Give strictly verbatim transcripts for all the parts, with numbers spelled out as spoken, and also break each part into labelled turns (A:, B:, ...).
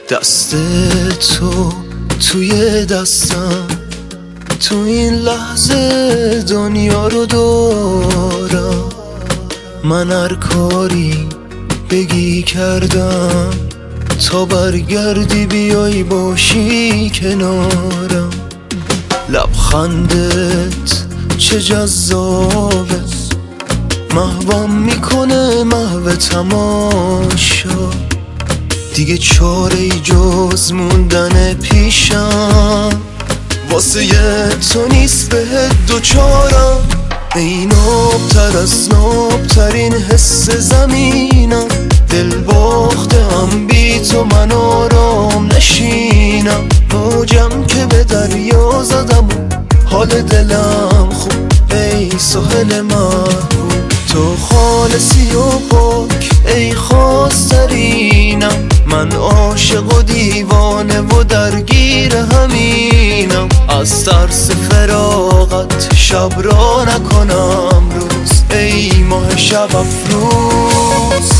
A: دست تو توی دستم، تو این لحظه دنیا رو دارم. من هر کاری بگی کردم تا برگردی بیای باشی کنارم. لبخندت چه جذابه، محوام میکنه محو تماشا. دیگه چاره جز موندن پیشم، واسه تو نیست بهت دوچارم. ای نابتر از نابترین حس زمینم، دل باختم بی تو من آرام نشینم. موجم که به دریا زدم و حال دلم خوب، ای ساحل محبوب. تو خالصی و پاک ای خواسترینم، من عاشق و دیوانه و درگیر همینم. از ترس فراقت شب را نکنم روز، ای ماه شب افروز.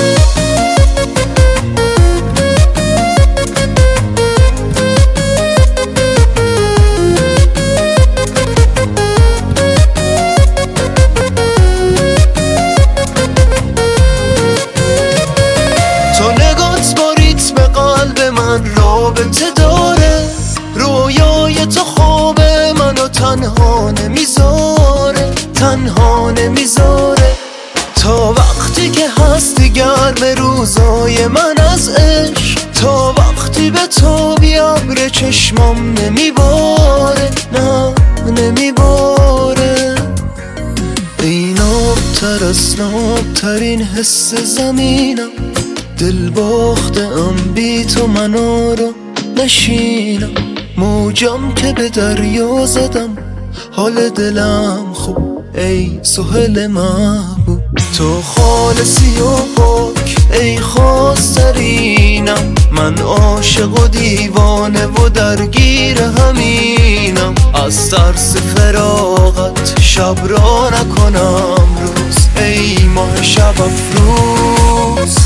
A: تو نگات با ریتم قلب من رابطه داره، رویای تو خواب منو تنها نمیذاره، تنها نمیذاره. تا وقتی که هستی گرم روزای من از عشق، تا وقتی به تو بیابر چشمام نمیباره، نه نمیباره. ای نابتر از نابترین حس زمینم، دل باختم بی تو من آرام نشینم. موجم که به دریا زدم حال دلم خوب، ای ساحل محبوب. تو خالصی و پاک ای خواسترینم، من عاشق و دیوانه و درگیر همینم. از ترس فراقت شب را نکنم روز، ای ماه شب افروز.